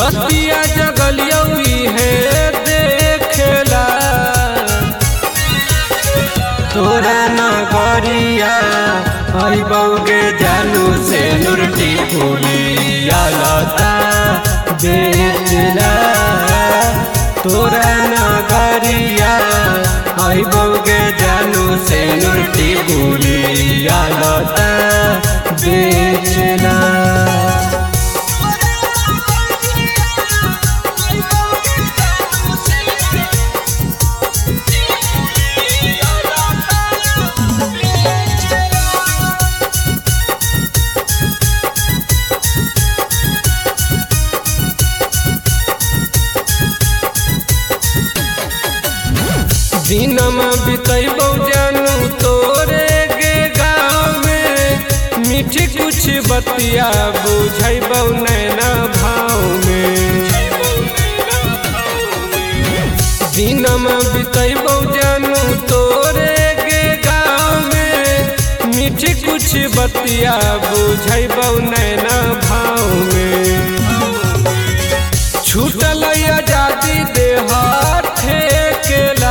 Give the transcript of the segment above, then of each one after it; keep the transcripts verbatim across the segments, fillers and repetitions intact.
रतिया जगलियौई है देखेला तोरा नगरिया अइबौगे जानू से नुरटी फूलिया लता बेचला तोरा नगरिया अइबौगे जानू से नुरटी फूलिया लता बेचला। दिनमा बितैबौ जानू तोरे गे गाँव में मीठी कुछ बतिया बुझैबौ नैना भाव में। दिनमा बितैबौ जानू तोरे गे गाँव में मीठी कुछ बतिया बुझैबौ नैना भाव में। छूटल आजादी देहात ठेकेला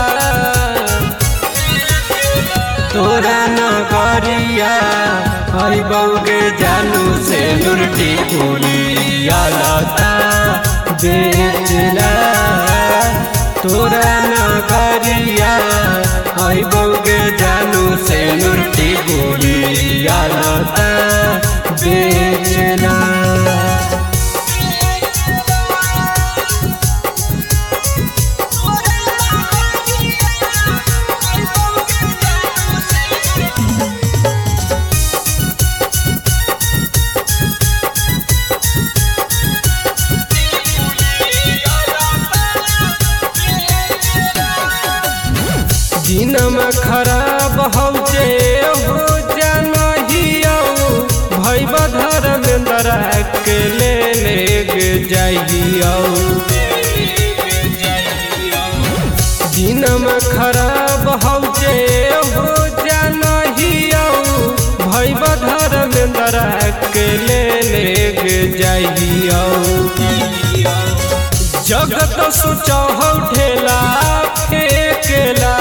तोरा नगरिया अइबौगे जानू से नुरटी फूलिया लता बेचला तोरा नगरिया अइबौगे जानू से नुरटी फूलिया लता बेचला। दिनमा खराब हौ जे हो जानहियौ भैब धर्मेंद्र के ले ले जाइयौ। दिनमा खराब हौ जे हो जानहियौ भैब धर्मेंद्र के ले ले जाइयौ। जगत सोचहौ ढेला फेकेला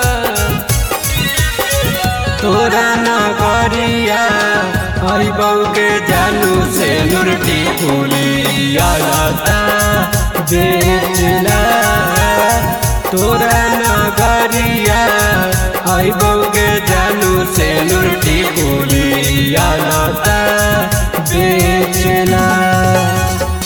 तोरा नगरिया अइबौगे जानू से नुरटी फूलिया लता बेचला तोरा नगरिया अइबौगे जानू से नुरटी फूलिया लता बेचला।